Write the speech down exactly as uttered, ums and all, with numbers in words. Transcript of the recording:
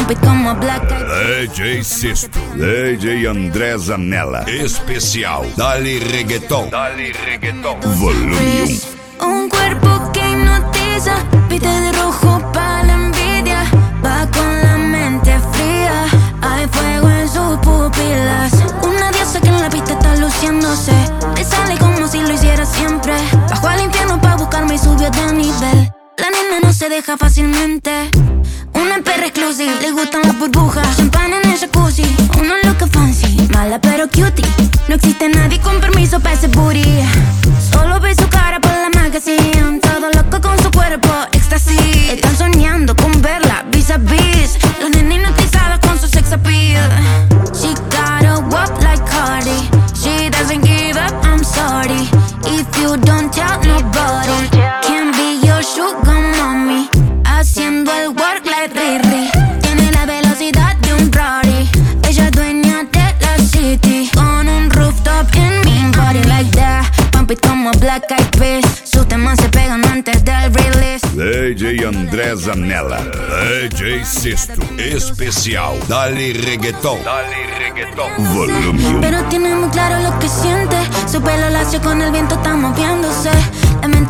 Pump it como Black Eyed D J Sesto, D J André Zanella. Especial Dale Reggaeton. Dale Reggaeton. Volume uno. Un cuerpo que hipnotiza, viste de rojo pa' la envidia. Va con la mente fría, hay fuego en sus pupilas. Una diosa que en la pista está luciéndose. Le sale como si lo hiciera siempre. Bajó al infierno pa' buscarme y subió de nivel. La nena no se deja fácilmente. Una perra exclusiva, le gustan las burbujas. Champán en el jacuzzi, una loca fancy. Mala pero cutie, no existe nadie con permiso pa' ese booty. Solo ve su cara por la magazine. Todo loco con su cuerpo, éxtasis. Están soñando con verla vis a vis. La nena hipnotizada con su sex appeal. She gotta walk like Cardi. She doesn't give up, I'm sorry. If you don't tell nobody, can't be your sugar mommy. Haciendo el work like Riri. Tiene la velocidad de un Rari. Ella es dueña de la city. Con un rooftop en mi body like that. Pump it como Black Eyed Peas. Sus temas se pegan antes del release. D J André Zanella. D J Sesto. Especial Dale Reggaeton. Dale Reggaeton. Volume. Pero tiene muy claro lo que siente. Su pelo lacio con el viento está moviéndose. La mente